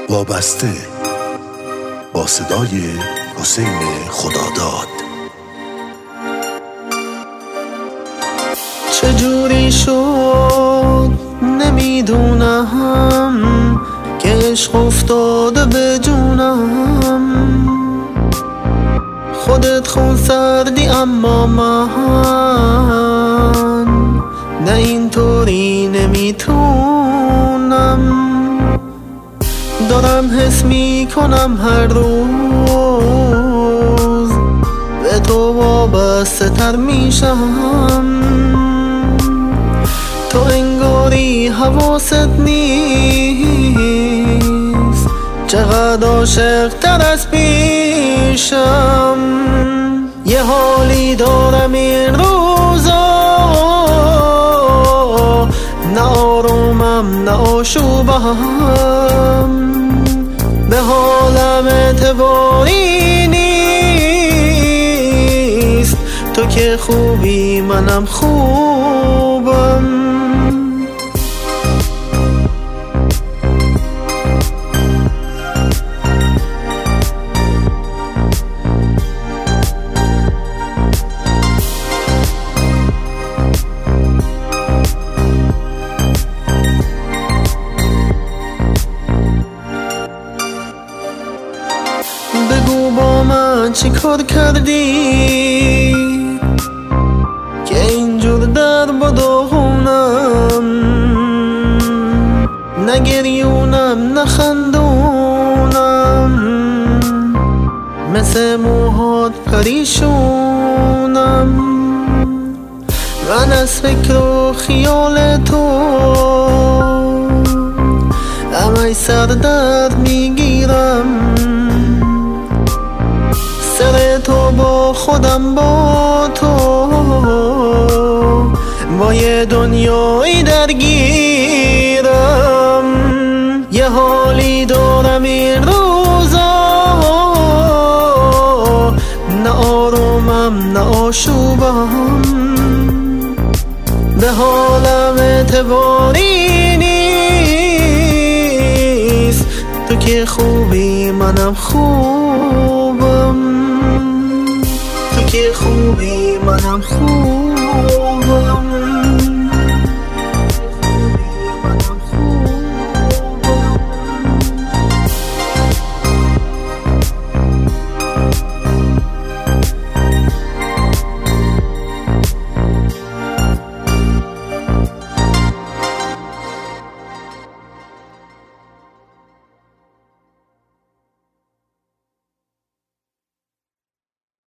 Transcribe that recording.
وابسته با صدای حسین خداداد. چجوری شد نمیدونم که عشق افتاده به جونم، خودت خون سردی اما من نه اینطوری نمیتونم. دارم حس میکنم هر روز به تو وابسته تر میشم. تو انگاری حواست نیست چقدر عاشق تر از پیشم. یه حالی دارم این روزا، نه آرومم نه آشوبم، به حالم اعتباری نیست. تو که خوبی منم خوبم. بگو با من چی کار کردی که اینجور در بداغونم، نگریونم نخندونم، مثل موهات پریشونم. من از فکر و خیال تو همه سر درد میگیرم. سر تو با خودم با تو با یه دنیایی درگیرم. یه حالی دارم این روزا، نه آرومم نه آشوبم، به حالم اعتباری نیست. تو که خوبی منم خوبم، تو که خوبی منم خوبم.